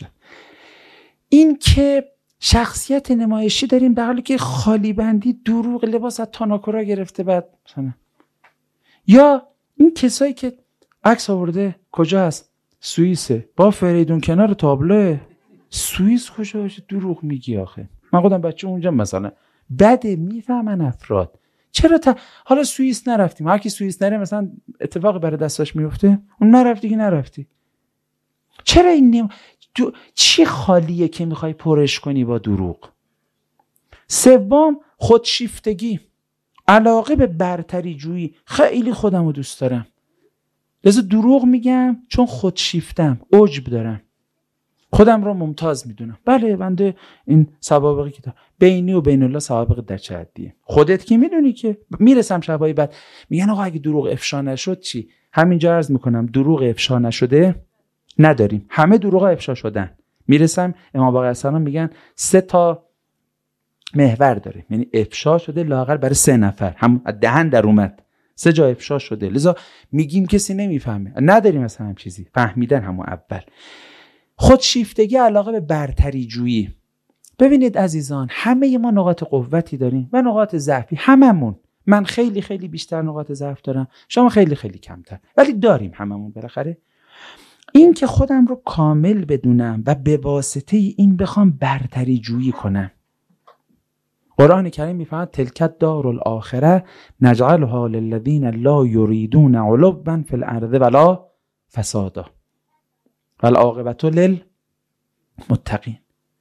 A: این که شخصیت نمایشی داریم در حالی که خالی بندی دروغ لباس از تاناکورا گرفته. بعد مثلا یا این کسایی که عکس آورده کجا هست؟ سوئیسه، با فریدون کنار تابلوه. سوئیس کجا باشه؟ دروغ میگی آخه. من خودم بچه اونجا مثلا بده میفهمن افراد. چرا تا حالا سوئیس نرفتیم؟ هر کی سوئیس نره مثلا اتفاقی برای دستاش میفته، اون نرفتی که نرفتی. چرا این نیم... دو... چی خالیه که میخوای پرش کنی با دروغ؟ سوم خودشیفتگی، علاقه به برتری جویی. خیلی خودم رو دوست دارم، لذا دروغ میگم چون خودشیفتم، عجب دارم، خودم رو ممتاز میدونم. بله بنده این سوابقی که دارم، بینی و بین الله سوابق در چه حدیه. خودت که میدونی که میرسم شبای بعد میگن آقا اگه دروغ افشا نشد چی؟ همینجا عرض میکنم دروغ افشا نشده نداریم، همه دروغا افشا شدن. میرسم امام باقر السلام میگن سه تا محور داره، یعنی افشا شده لااقل برای سه نفر، هم دهن در اومد، سه جا افشا شده، لذا میگیم کسی نمیفهمه. نداریم مثلا هم چیزی، فهمیدن همون اول. خودشیفتگی، علاقه به برتری جویی. ببینید عزیزان، همه ما نقاط قوتی داریم و نقاط ضعفی، هممون. من خیلی خیلی بیشتر نقاط ضعف دارم، شما خیلی خیلی کمتر، ولی داریم هممون بالاخره. این که خودم رو کامل بدونم و به واسطه این بخوام برتری جویی کنم. قرآن کریم میفرماید تلک دار الاخره نجعلها للذین لا یریدون علوا فی الارض ولا فسادا والعاقبة للمتقین.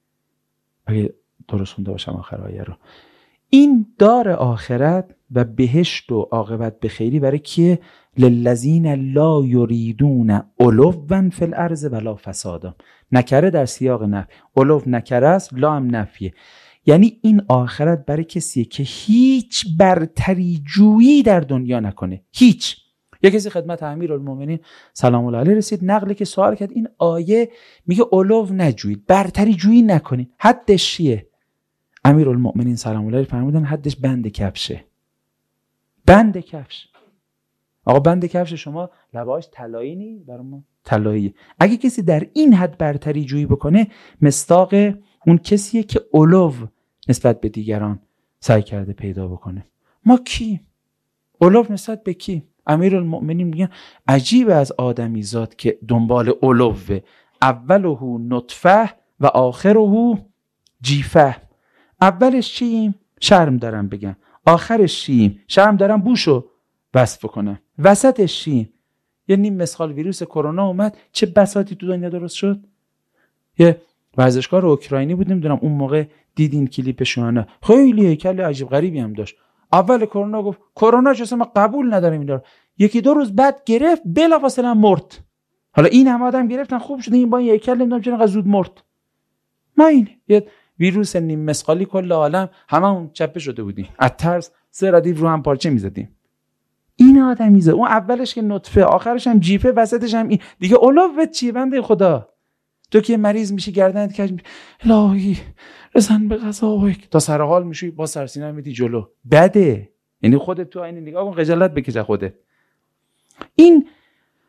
A: اگه درست خونده باشم آخر آیه رو، این دار آخرت و بهشت و عاقبت به خیری برای کیه؟ للذین لا یریدون علوا فی الارض ولا فسادا. نکره در سیاق نفی، علو نکره است، لا هم نفیه. یعنی این آخرت برای کسیه که هیچ برتری جویی در دنیا نکنه، هیچ. یک کسی خدمت امیرالمومنین سلام الله علیه رسید، نقله که سوال کرد این آیه میگه علو نجویید، برتری جویی نکنید، حدش چیه؟ امیرالمومنین سلام الله علیه فرمودن حدش بند کفشه. بند کفش. آقا بند کفش شما لباش طلایی نی، برای ما طلاییه. اگه کسی در این حد برتری جویی بکنه، مصداق اون کسیه که علو نسبت به دیگران سعی کرده پیدا بکنه. ما کی؟ علو نسبت به کی؟ امیرالمومنین میگن عجیب از آدمی زاد که دنبال علوه، اوله نطفه و آخره جیفه. اولش چیم؟ شرم دارم بگم. آخرش چیم؟ شرم دارم بوشو وصف کنم. وسطش چیم؟ یه نیم مسخال ویروس کرونا اومد، چه بساطی تو دنیا درست شد. یه ورزشکار اوکراینی بود، نمیدونم اون موقع دیدین کلیپشو نه، خیلی هیکل عجیب غریبی هم داشت. اول کرونا گفت کرونا چه ما قبول نداریم اینا رو. یکی دو روز بعد گرفت، بلافاصله مرد. حالا این هم آدم گرفتن خوب شده، این با این هیکل نمیدونم چرا انقدر زود مرد. ما این یه ویروس نیم مسخالی کل عالم هممون چپه شده بودیم، از ترس سه ردیف رو هم پارچه میزدیم. این آدمیزه، اون اولش که نطفه، آخرش هم جیفه، وسطش هم این دیگه. علوت چیه بنده خدا؟ تو که مریض میشی گردنت کج میشه، الهی رسن به قضاوک، تا سر حال میشی با سرسینه میدی جلو. بده. یعنی خودت تو عین نگاه کن، خجالت بکش خودت. این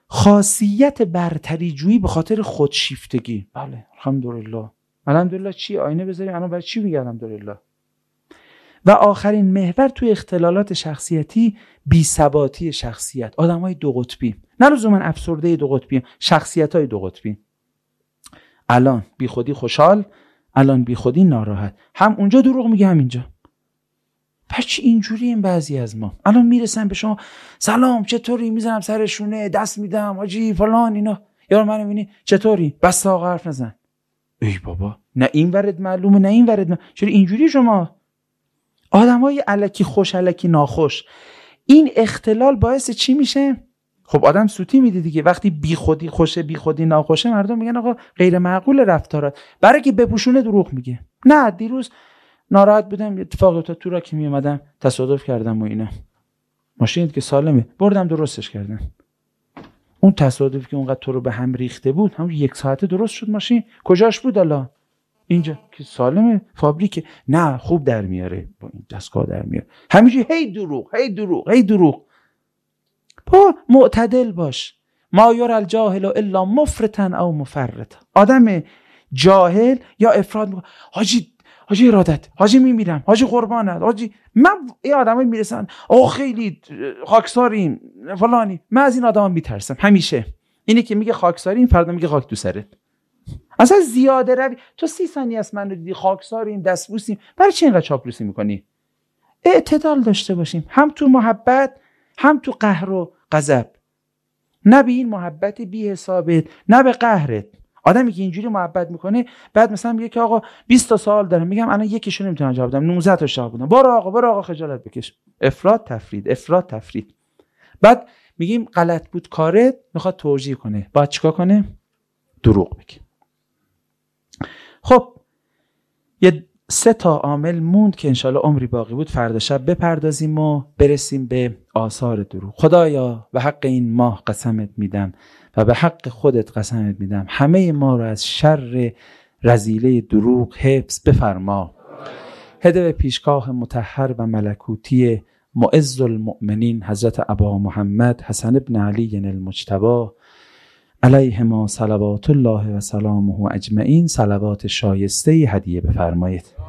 A: خاصیت برتری جویی به خاطر خودشیفتگی. بله الحمدلله. الحمدلله چی؟ آینه بذاریم الان برای چی میگم الحمدلله؟ و آخرین محور توی اختلالات شخصیتی بی‌ثباتی شخصیت. آدمای دو قطبی، نه لزوما افسرده دو قطبی، شخصیت‌های دو قطبی. الان بی خودی خوشحال، الان بی خودی ناراحت، هم اونجا دروغ میگه هم اینجا. پس اینجوری این بعضی از ما الان میرسن به شما سلام چطوری، میزنم سرشونه، دست میدم حاجی فلان اینا، یارو منو میبینی چطوری، بس آقا حرف نزن. ای بابا نه این ورد معلومه نه این ورد، چرا اینجوری شما؟ آدمای الکی خوش الکی ناخوش. این اختلال باعث چی میشه؟ خب آدم سوتی میده دیگه. وقتی بی خودی خوشه بی خودی ناخوشه، مردم میگن آقا غیر معقول رفتارات، برای که بپوشونه دروغ میگه. نه دیروز ناراحت بودم، اتفاقی افتاد تو را که می اومدم تصادف کردم و اینا، ماشین که سالمه بردم درستش کردم. اون تصادفی که اونقدر تو رو به هم ریخته بود همون یک ساعته درست شد ماشین. کجاش بود الا؟ اینجا که سالمه فابریکه. نه خوب در میاره، با این دستگاه در میاره. همینجوری هی دروغ هی دروغ هی دروغ. با معتدل باش. ما یرى الجاهل الا مفرطا او مفرطا. آدم جاهل یا افراط میکنه، حاجی حاجی ارادت، حاجی میمیرم، حاجی قربانت، حاجی من. این آدمایی میرسن آ خیلی خاکساریم فلانی. من از این آدما میترسم همیشه. اینی که میگه خاکساریم فردا میگه خاک تو سرت. اصلا زیاده روی. تو سی ثانیه است من رو دیدی خاکساریم دستبوسیم، برای چی اینقدر چاپلوسی میکنی؟ اعتدال داشته باشیم، هم تو محبت هم تو قهر و غضب. نه به این محبت بی حسابت نه به قهرت. آدمی که اینجوری محبت میکنه بعد مثلا میگه که آقا بیست تا سوال دارم، میگم الان یکیشو نمیتونم جواب بدم، نوزده تا جواب بدم، برو آقا برو آقا خجالت بکش. افراط تفرید افراط تفرید. بعد میگیم غلط بود کارت، میخواد توجیه کنه، باید چیکار کنه؟ دروغ بگه. خب یه سه تا عامل موند که انشالله عمری باقی بود فردا شب بپردازیم و برسیم به آثار دروغ. خدایا به حق این ماه قسمت میدم و به حق خودت قسمت میدم همه ما رو از شر رذیله دروغ حفظ بفرما. هده به پیشگاه مطهر و ملکوتی معز المؤمنین حضرت ابا محمد حسن ابن علی المجتبی علیهما صلوات الله و سلامه اجمعین صلوات شایسته هدیه بفرمایید.